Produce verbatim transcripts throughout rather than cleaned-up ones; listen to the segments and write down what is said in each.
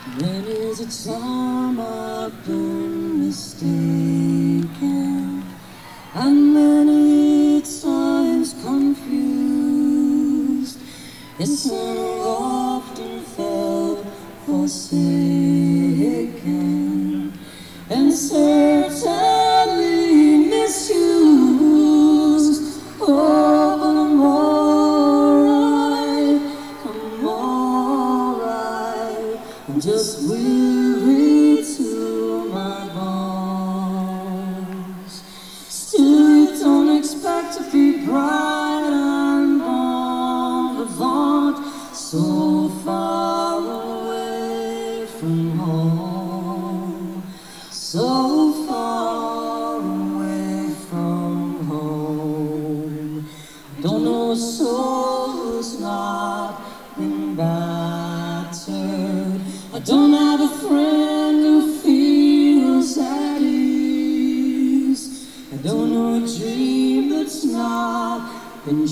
Many is a time I've been mistaken, and many times confused. Yes, I've often felt forsaken, and certainly misused. Oh, but I'm alright, I'm alright. I'm just weary to my bones. Still, you don't expect to be bright and bon vivant, so far away from home, so far away from home. Don't know a soul who's not been battered. I don't have a friend who feels at ease. I don't know a dream that's not been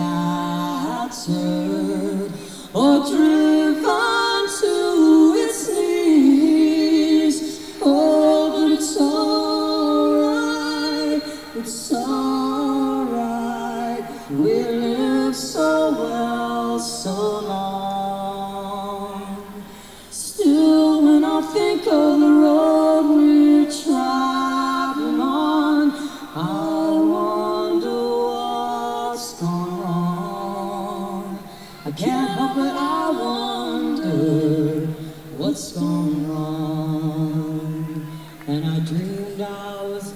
shattered or driven to its knees. Oh, but it's alright, it's alright. We live so well, so long. Still, when I think of the road we're traveling on, I wonder what's gone wrong. I can't help but I wonder what's gone wrong. And I dreamed I was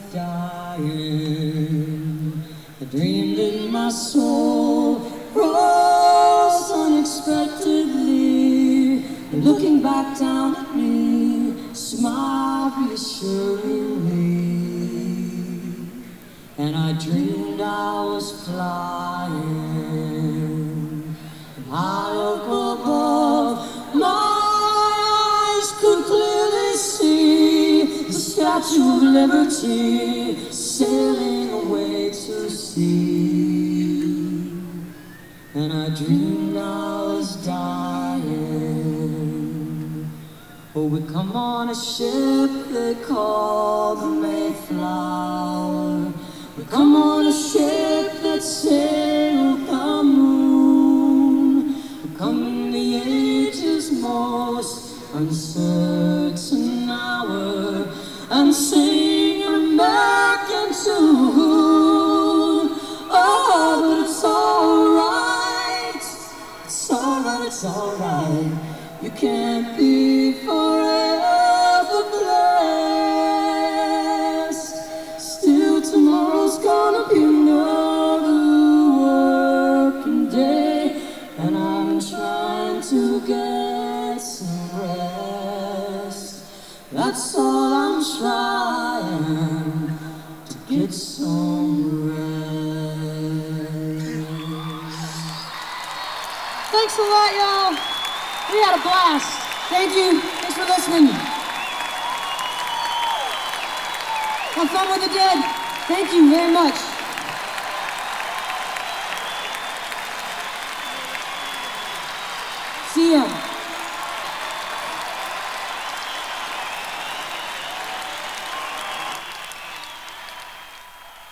dying. I dreamed that my soul rose unexpectedly, looking back down at me, smiled reassuringly. And I dreamed I was flying high up above. My eyes could clearly see the Statue of Liberty sailing away to sea. And I dreamed I was dying. Oh, we come on a ship they call the Mayflower. We come on a ship that sailed the moon. We come in the age's most uncertain hour and sing an American tune. Oh, but it's alright, it's alright, it's alright. You can't be forever blessed. Still, tomorrow's gonna be another working day, and I'm trying to get some rest. That's all I'm trying, to get some rest. Thanks a lot, y'all. We had a blast. Thank you. Thanks for listening. Have fun with the dead. Thank you very much.